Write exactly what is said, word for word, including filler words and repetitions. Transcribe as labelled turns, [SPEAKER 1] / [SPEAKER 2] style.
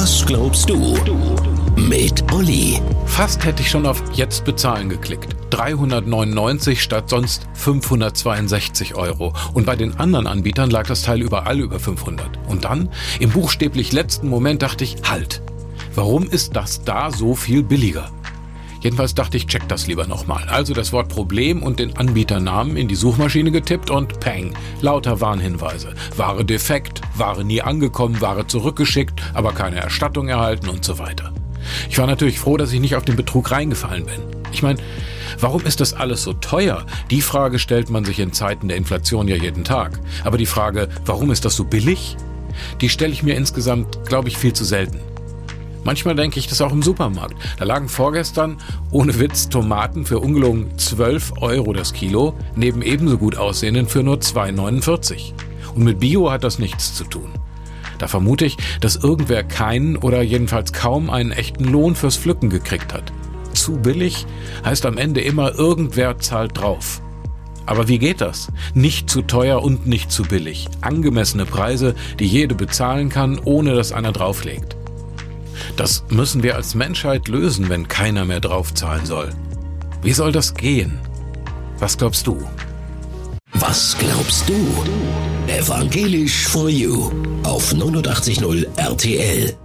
[SPEAKER 1] Was glaubst du? Mit Olli.
[SPEAKER 2] Fast hätte ich schon auf Jetzt bezahlen geklickt. dreihundertneunundneunzig statt sonst fünfhundertzweiundsechzig Euro. Und bei den anderen Anbietern lag das Teil überall über fünfhundert. Und dann, im buchstäblich letzten Moment, dachte ich, halt, warum ist das da so viel billiger? Jedenfalls dachte ich, check das lieber nochmal. Also das Wort Problem und den Anbieternamen in die Suchmaschine getippt und peng, lauter Warnhinweise. Ware defekt, Ware nie angekommen, Ware zurückgeschickt, aber keine Erstattung erhalten und so weiter. Ich war natürlich froh, dass ich nicht auf den Betrug reingefallen bin. Ich meine, warum ist das alles so teuer? Die Frage stellt man sich in Zeiten der Inflation ja jeden Tag. Aber die Frage, warum ist das so billig? Die stelle ich mir insgesamt, glaube ich, viel zu selten. Manchmal denke ich das auch im Supermarkt. Da lagen vorgestern, ohne Witz, Tomaten für ungelogen zwölf Euro das Kilo, neben ebenso gut aussehenden für nur zwei neunundvierzig. Und mit Bio hat das nichts zu tun. Da vermute ich, dass irgendwer keinen oder jedenfalls kaum einen echten Lohn fürs Pflücken gekriegt hat. Zu billig heißt am Ende immer, irgendwer zahlt drauf. Aber wie geht das? Nicht zu teuer und nicht zu billig. Angemessene Preise, die jede bezahlen kann, ohne dass einer drauflegt. Das müssen wir als Menschheit lösen, wenn keiner mehr draufzahlen soll. Wie soll das gehen? Was glaubst du?
[SPEAKER 1] Was glaubst du? Evangelisch for You auf neunundachtzig Komma null R T L.